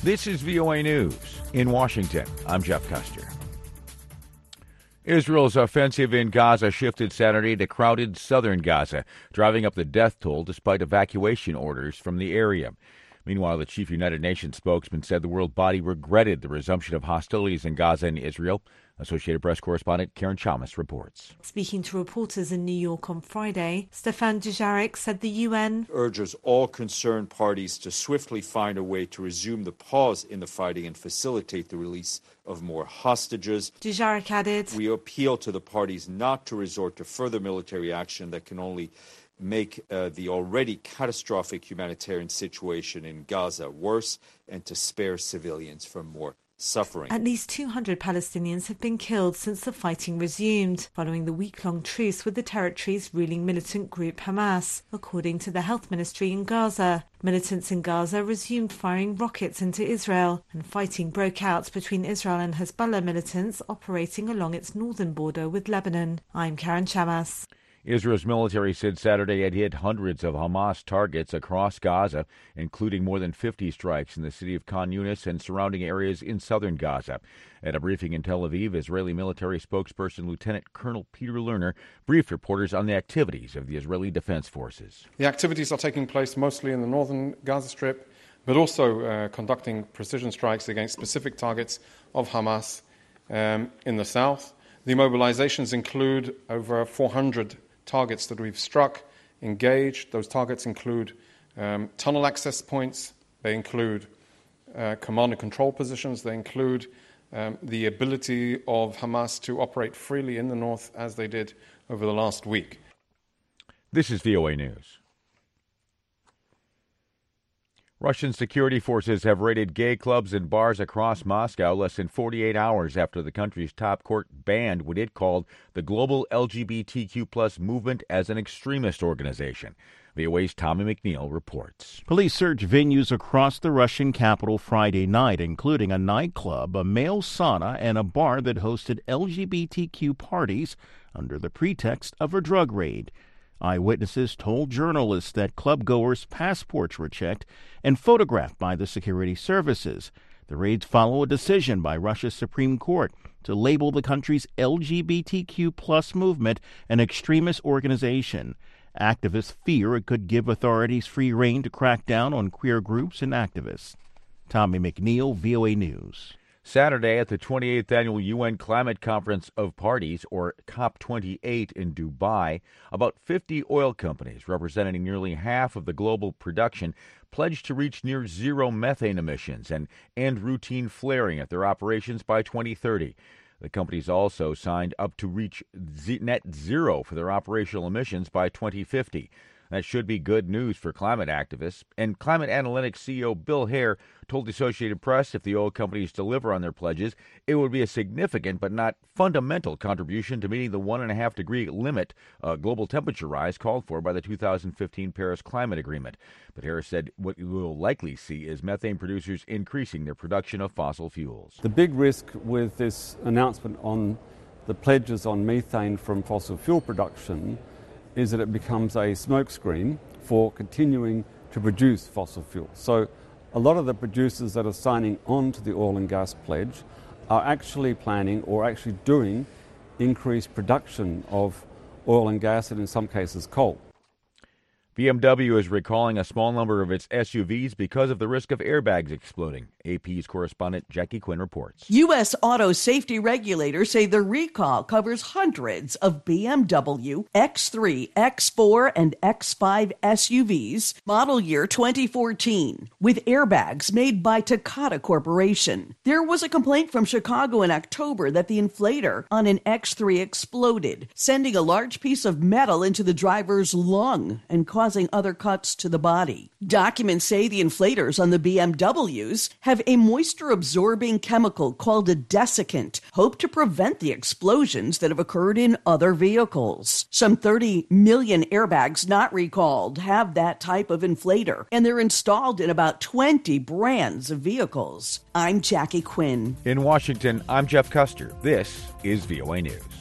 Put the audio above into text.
This is VOA News. In Washington, I'm Jeff Custer. Israel's offensive in Gaza shifted Saturday to crowded southern Gaza, driving up the death toll despite evacuation orders from the area. Meanwhile, the chief United Nations spokesman said the world body regretted the resumption of hostilities in Gaza and Israel. Associated Press correspondent Karen Chamas reports. Speaking to reporters in New York on Friday, Stefan Dujarric said the UN urges all concerned parties to swiftly find a way to resume the pause in the fighting and facilitate the release of more hostages. Dujarric added, "We appeal to the parties not to resort to further military action that can only make the already catastrophic humanitarian situation in Gaza worse and to spare civilians from more suffering." At least 200 Palestinians have been killed since the fighting resumed, following the week-long truce with the territory's ruling militant group Hamas, according to the health ministry in Gaza. Militants in Gaza resumed firing rockets into Israel, and fighting broke out between Israel and Hezbollah militants operating along its northern border with Lebanon. I'm Karen Chamas. Israel's military said Saturday it hit hundreds of Hamas targets across Gaza, including more than 50 strikes in the city of Khan Yunis and surrounding areas in southern Gaza. At a briefing in Tel Aviv, Israeli military spokesperson Lieutenant Colonel Peter Lerner briefed reporters on the activities of the Israeli Defense Forces. The activities are taking place mostly in the northern Gaza Strip, but also conducting precision strikes against specific targets of Hamas in the south. The mobilizations include over 400 targets that we've struck, engaged. Those targets include tunnel access points. They include command and control positions. They include the ability of Hamas to operate freely in the north as they did over the last week. This is VOA News. Russian security forces have raided gay clubs and bars across Moscow less than 48 hours after the country's top court banned what it called the global LGBTQ+ movement as an extremist organization. VOA's Tommy McNeil reports. Police searched venues across the Russian capital Friday night, including a nightclub, a male sauna, and a bar that hosted LGBTQ parties under the pretext of a drug raid. Eyewitnesses told journalists that clubgoers' passports were checked and photographed by the security services. The raids follow a decision by Russia's Supreme Court to label the country's LGBTQ+ movement an extremist organization. Activists fear it could give authorities free rein to crack down on queer groups and activists. Tommy McNeil, VOA News. Saturday at the 28th Annual UN Climate Conference of Parties, or COP28 in Dubai, about 50 oil companies representing nearly half of the global production pledged to reach near zero methane emissions and end routine flaring at their operations by 2030. The companies also signed up to reach net zero for their operational emissions by 2050. That should be good news for climate activists. And Climate Analytics CEO Bill Hare told the Associated Press if the oil companies deliver on their pledges, it would be a significant but not fundamental contribution to meeting the 1.5-degree limit global temperature rise called for by the 2015 Paris Climate Agreement. But Hare said what we will likely see is methane producers increasing their production of fossil fuels. The big risk with this announcement on the pledges on methane from fossil fuel production is that it becomes a smokescreen for continuing to produce fossil fuels. So a lot of the producers that are signing on to the oil and gas pledge are actually planning or actually doing increased production of oil and gas and in some cases coal. BMW is recalling a small number of its SUVs because of the risk of airbags exploding. AP's correspondent Jackie Quinn reports. U.S. auto safety regulators say the recall covers hundreds of BMW X3, X4, and X5 SUVs, model year 2014, with airbags made by Takata Corporation. There was a complaint from Chicago in October that the inflator on an X3 exploded, sending a large piece of metal into the driver's lung and causing other cuts to the body. Documents say the inflators on the BMWs have a moisture-absorbing chemical called a desiccant, hoped to prevent the explosions that have occurred in other vehicles. Some 30 million airbags not recalled have that type of inflator, and they're installed in about 20 brands of vehicles. I'm Jackie Quinn. In Washington, I'm Jeff Custer. This is VOA News.